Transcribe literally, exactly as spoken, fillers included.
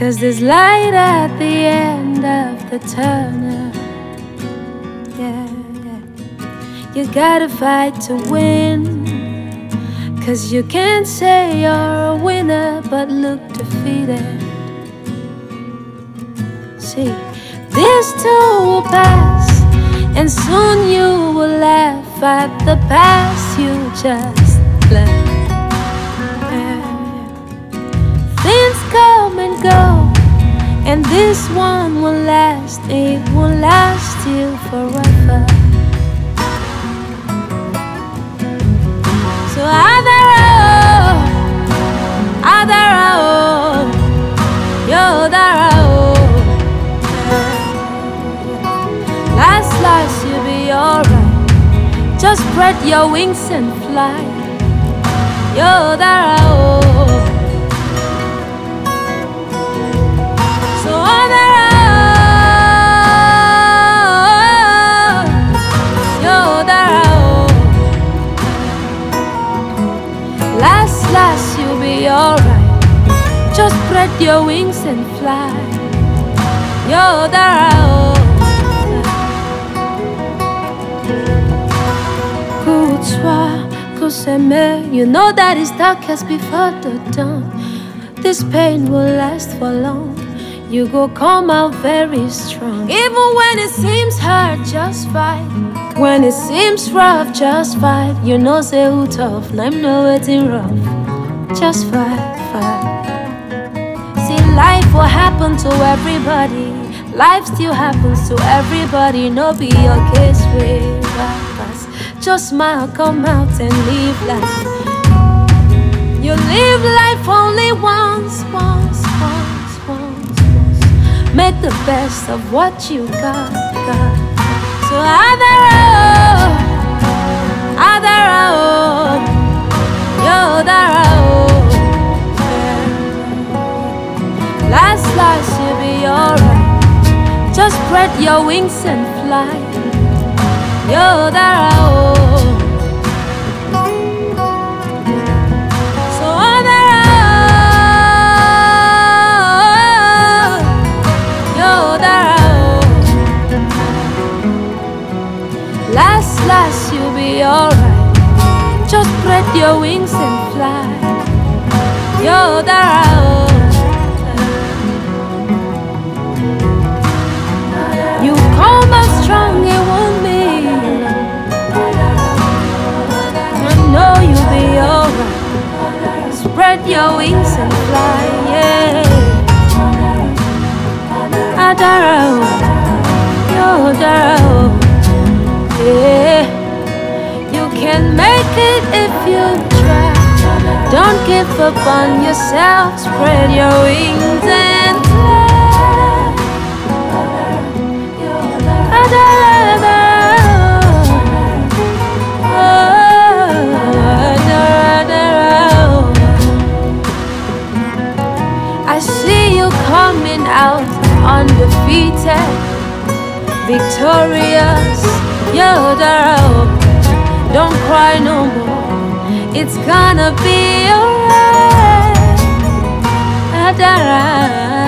'cause there's light at the end of the tunnel. Yeah, yeah. You gotta fight to win, 'cause you can't say you're a winner but look defeated. See, this too will pass, and soon you will laugh at the past you just left. Yeah. Things come and go, and this one will last. It will last you forever. So either oh, either oh, you're there oh. Last, last, you'll be alright. Just spread your wings and fly. You're there oh. So other oh, you're there oh. Last, last, you'll be alright. Just spread your wings and fly. You're there oh. Good soir, good s'aimer. You know that it's darkest before the dawn. This pain will last for long. You go come out very strong. Even when it seems hard, just fight. When it seems rough, just fight. You know say who tough, I'm no waiting rough. Just fight, fight. See, life will happen to everybody. Life still happens to everybody. No be your case with us. Just smile, come out and live life. You live life only once, once, once, once, once. Make the best of what you got, got. So either oh, either oh, you're there oh. Yeah. Last, last, you'll be alright. Just spread your wings and fly. You're there oh. So other oh, you're there oh. Last, last, you'll be alright. Just spread your wings and fly. You're there oh. You come out strong, it won't be. I know you'll be alright. Spread your wings and fly, yeah. Adara, you're Adara, yeah. You can make it if you try. Don't give up on yourself. Spread your wings and fly. Adara. Coming out undefeated, victorious. You're there. Don't cry no more. It's gonna be alright.